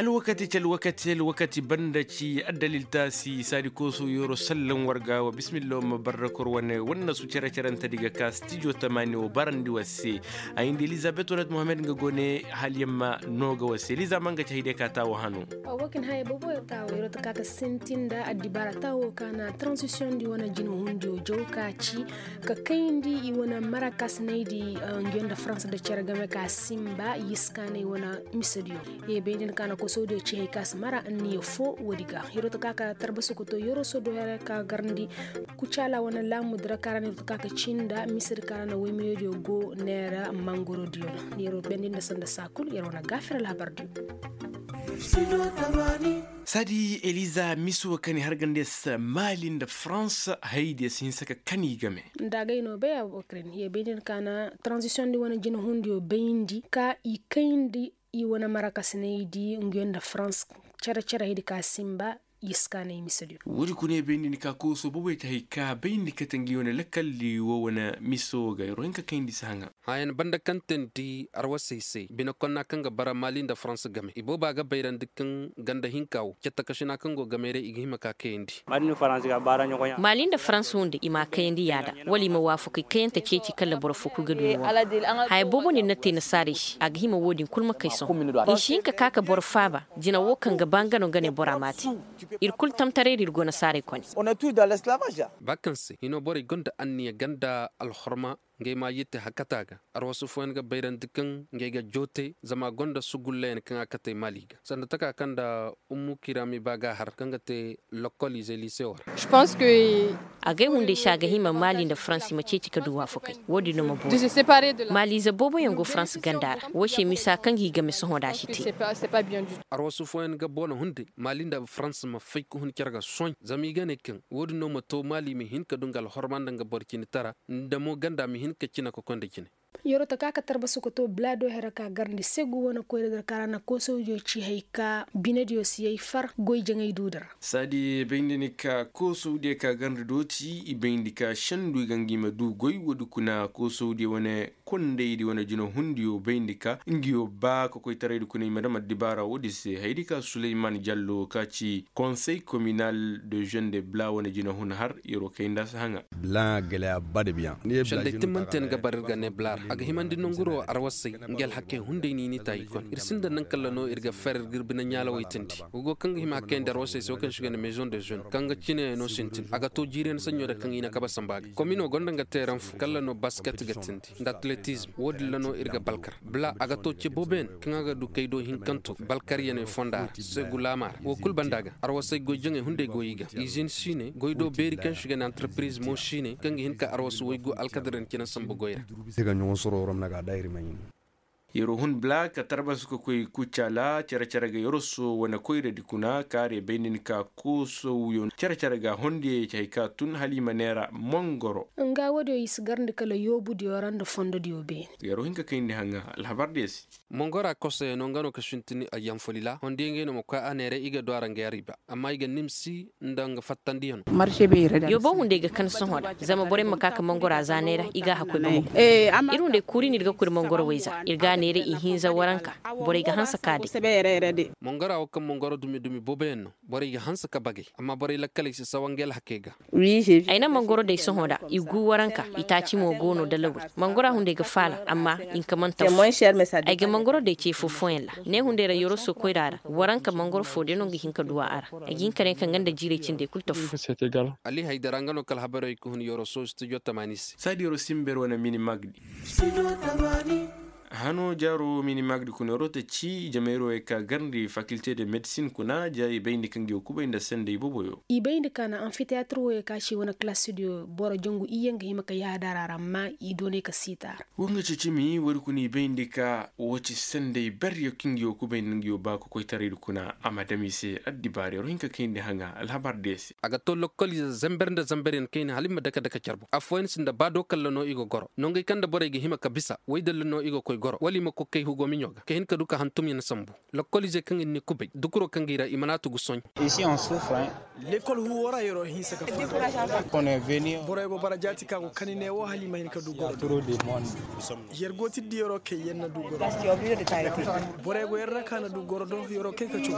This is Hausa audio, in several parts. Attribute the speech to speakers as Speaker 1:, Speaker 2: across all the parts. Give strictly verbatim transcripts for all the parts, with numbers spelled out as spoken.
Speaker 1: الوقت الوقت الوقت بندشي الدليل تاسي سادي كوسو يورو سلم ورقا وبسم الله مبركور ون ون سوتشرا تشران تديغا كاستيجو تماني وبارندي وسي عند اليزابيث ولد محمد غوني حال يما نوغا وسي ليزا مانغا تشهيدي كاتاو هانو
Speaker 2: وكن هاي بوبو تاو يورو تكاكا سنتين دا اديبارا تاو كان ترانزيشن دي وانا جينو هونديو جو كاتشي كاكايندي يوانا ماراكاس نيدي نجيوندا فرانس دا تشرغامي كا سيمبا يسكاني وانا ميسوديو يبينين كان ko sodo ci hay kas mara anni fo wodiga hiro to kaka tarbasu ko to yoro sodo hera ka garndi ku chala wana lamu dra karane to kaka cinda misir karana we medio go nera mangoro dio yoro bendinde sanda sakul yoro na gafira la bardu
Speaker 1: sadi Eliza misu kani hargandes malin da France haide sin saka kani game
Speaker 2: ndaga ino be abokren ye bendin kana transition di wana jino hundio beindi ka i kaindi i wana marakasneidi ngionda France chara chara hidi ka simba yiskana imisodio
Speaker 1: wuri kune bendi ni ka ko so bobe ta hika bendi ka tangi wona lakalli wo wana miso ga roinka kaindi sanga
Speaker 3: hayan banda kantenti arwasese bina konna kanga bara malinda France game ibo baga bayran dikkan ganda hinkaw cetta kashina kango gamere igihima ka kendi
Speaker 4: malin France ga bara nyoko ya
Speaker 5: malinda France hunde ima kendi yada wali ma wafuki kenta ceci kala borfuku gadu hay bobo ni natte na sarish agihima wodin kulma kayso ishinka kaka borfaba jina wokan ga bangano gane boramati irkul tamtare dirgona sare koni
Speaker 6: on est tous dans l'esclavage
Speaker 3: vacances ino bori gonda anniya ganda al-hurma ngay ma yitte hakataga arwasu fon ga bayran dikan ngay ga jote zama gonda sugullen kan akate maliga sanda taka kanda ummu kirami baga har kanga te localiser lycée
Speaker 7: je pense que
Speaker 5: agay hunde shaga hima mali da France ma ceci ka duwa fukai wodi no mabo
Speaker 7: de se séparer de la
Speaker 5: mali za bobo yango France gandara woshe misa kan higa me soho da shi te
Speaker 7: c'est pas c'est pas bien du tout
Speaker 3: arwasu fon ga bono hunde mali da France ma fay ko hun kirga soñ zami gane kan wodi no mato mali mi hin ka dungal hormanda nga borkini tara ndamo ganda mi hin ka cina ko konde cine
Speaker 2: yoro ta kaka tarbasu ko to blado heraka garndi segu wona ko der karana ko sojo ci hayka binedio siyai far goy jangay dudar
Speaker 1: sadi bindini ka ko sodi ka garndi doti i bindika shandu gangima du goy wodu kuna ko sodi wona konde di wona jino hundiyo bindika ngiyo ba ko koy taraydu kuna madama dibara wodi se haydika Suleiman Diallo kaci conseil communal de jeunes de bla wona jino hun har yoro kaynda hanga
Speaker 8: bla gele bade bien
Speaker 3: shande timmanten ga barga ne blar aga himandi nonguro arwasai ngel hakke hunde ni ni tay kon irsinda nan kala no irga fer girbina nyala waytanti ugo kanga hima hakke ndar wasai so kan shigane maison de jeunes kanga cine no sintin aga to jiren sanyo da kan ina kaba sambaga komino gonda nga teran fu kala no basket gatinti nda athletisme wodi lano irga balkar bla aga to ci boben kanga ga du kaydo hinkanto balkar yene fondar segulamar wo kul bandaga arwasai go jonge hunde go yiga izin shine goydo beri kan shigane entreprise mo shine kanga hinka arwasu way go alkadren kina sambo goyra
Speaker 8: soro rom naga dairi mayin
Speaker 1: yoro hun bla ka tarbas ko koy kuchala cara cara ga yoro so wana koyre dikuna kare benin ka ko so yon cara cara ga honde chay ka tun halima nera mongoro
Speaker 2: nga wodo is garndi kala yobu di orando fondo di obe
Speaker 1: yoro hinka kayndi hanga al habardes
Speaker 3: mongora kose no ngano ka shintini ayam folila honde ngeno mo ka anere iga do aranga riba amma iga nimsi ndanga fattandi on
Speaker 9: marché be reda
Speaker 5: yo bo hunde ga kan son hoda zama bore makaka mongora zanera iga hakoy mo eh irunde kuri ni ga kuri mongoro weza irga nere i hinza waranka bore ga hansa kade
Speaker 3: mongora o kam mongoro dumi dumi bobenno bore ga hansa ka bage amma bore la kale si sawangel hakega
Speaker 9: oui
Speaker 5: aina mongoro de son hoda igu waranka itachi mo gono da lawu mongora hunde ga fala amma in kamanta ay ga mongoro de ci fu foenla ne hunde ra yoro so koirara waranka mongoro fo de no gi hinka duwa ara agin kare kan ganda jire cinde kulta fu
Speaker 3: ali haydarangano kal habaro ko hun yoro so studio tamanis
Speaker 1: sadi yoro simber wana mini magdi hano jaro mini magdi kuna rote ci jamero e ka garndi faculté de médecine kuna jayi bayndi kangi okuba inda sende boboyo
Speaker 2: i bayndi kana amphithéâtre wo ka ci wona classe studio boro jongu iyenga himaka yadarara ma i done ka sitar
Speaker 1: wonga ci mi wori kuni bayndi ka woci sende beryo kingi okuba inda ba ko koy taridu kuna amadami se addi bare rohinka kende hanga al habar desi
Speaker 3: aga to lokoli zambernda zamberen kene halima daka daka charbo afoen sinda bado kala no igo goro nongi kanda bore ge himaka bisa waydal no igo koy goro wali ma ko kay hugo mi nyoga ke hin ka duka hantum yen sambu l'école je kan ni kubay dukuro kan gira imanatu gu soñ.
Speaker 6: Ici on souffre hein.
Speaker 9: L'école hu wora yoro hin saka fa
Speaker 6: On est venu
Speaker 9: bore bo barajati ka ko kanine wo halima hin ka du goro
Speaker 6: trop de monde.
Speaker 9: yergo tiddi yoro ke yenna du goro bore go yerra kana du goro do yoro ke ka chu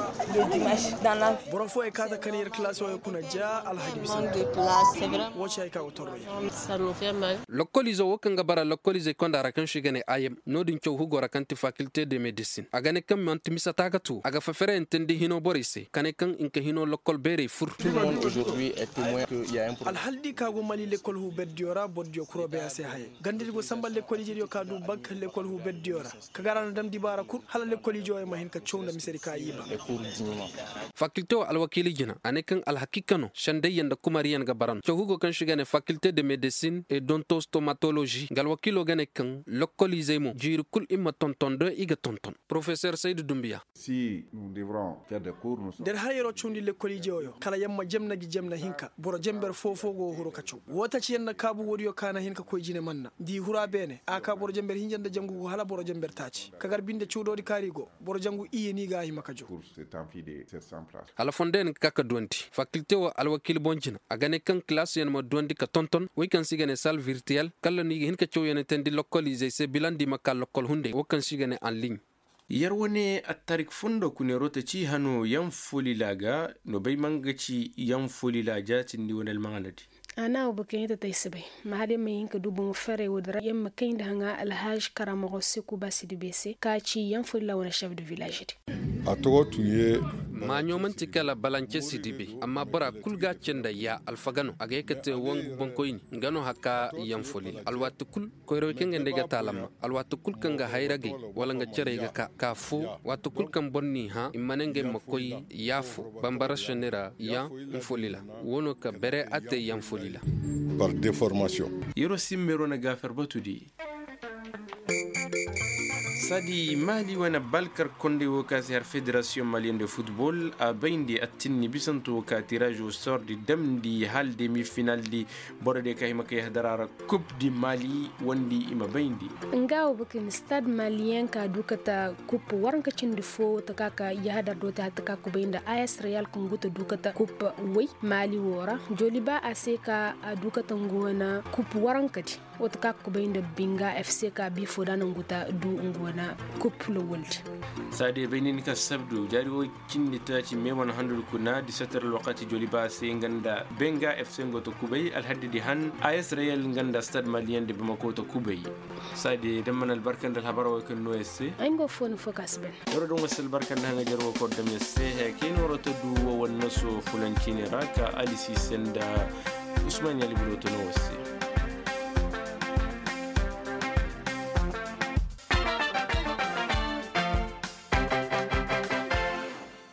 Speaker 9: boro fo e kata kan yer classe o kuna ja al hadi bisan wo chay ka otorro
Speaker 7: Ça nous fait mal.
Speaker 3: L'école izo wo kan bara l'école je konda ra kan shigane ayem nodin chow hugo ra kan ti faculté de médecine agane kam manti misata ga tu aga fa fere entendi hino borise kane kan inka hino l'école bere fur.
Speaker 6: Tout le monde aujourd'hui est témoin qu'il y a un
Speaker 9: al haldi ka go mali l'école hu beddiora boddio kuro be ase haye gandiri go sambal l'école je yo ka du bak l'école hu beddiora ka garana dam di bara kur hala l'école jo e ma hin ka chowna miseri ka yiba
Speaker 6: les cours dignement.
Speaker 3: Faculté al wakili jina ane kan al hakikano shande yanda kumariyan ga baran chow hugo kan shigane faculté de médecine et d'odontostomatologie gal wakilo gane kan l'école mo jir kul imma tonton do iga tonton professeur Seydou Doumbia.
Speaker 10: Si nous devrons faire des cours nous
Speaker 9: der hayro chundi l'école je yo kala yamma jemna gi jemna hinka boro jember fofo go huro ka chu wota ci yenna kabu wodi yo kana hinka koy jine manna di hura bene aka boro jember hinjanda jangu hala boro jember taci kagar binde chudo di karigo boro jangu iye ni ga hima kajo
Speaker 10: pour cet amphi de sept cents places.
Speaker 3: ala fonden kaka donti faculté wa al wakil bonjina agane kan classe yen mo dondi ka tonton way kan sigane salle virtuelle kala ni hin ka chow yen tendi localiser se bilandi makal lokol hunde wo kan sigane en ligne.
Speaker 1: Yarwane a tarik fundo kune rota ci hano yan foli laga no bai mangaci yan foli laga tindi wani manganati.
Speaker 2: Ana ubuke hita taisibai mahali mai yinka dubun fere wadara yamma kain da hanga alhaj karamago siku basi dubese ka ci yan foli la wani chef de village.
Speaker 10: A togo tuye
Speaker 3: ma nyoman tikala balance sidibe amma bara kulga cenda ya alfagano aga yekate wong bonkoyni ngano haka yam foli alwatu kul koyro kenga ndega talama alwatu kul kanga hayrage wala nga cerega ka kafu watu kul kam bonni ha imanenge makoy yafu bambara shenera ya mfolila wono ka bere ate yam folila
Speaker 10: par déformation.
Speaker 1: Yoro simmero na gafar batudi sadi mali wana balkar konde wokasi har fédération malienne de football a bayndi attinni bisanto ka tirage au sort di damdi hal demi final di borode kay makay hadarara coupe di mali wandi ima bayndi
Speaker 2: ngaw bukin stade malien ka dukata coupe waranka cindi fo ta kaka ya hadar do ta ka ku baynda A S Real kunguta dukata coupe way mali wora joliba aseka dukata ngona coupe waranka di wata ka ku baynda binga F C ka bi fodana nguta du ngona couple world
Speaker 1: sade bayni ka sabdu jari o cinni tati memon handu kuna dix-sept heures wakati joliba se nganda benga F C ngoto kubay al haddi han A S Real nganda stade malien de Bamako to kubay sade damman al barkan dal habaro ko no S C
Speaker 2: ay ngo fon focus ben
Speaker 1: yoro don wasal barkan hanga jarwo ko dam S C he kino roto du wonno so fulancini raka ali si senda Ousmane Yali Buloto no S C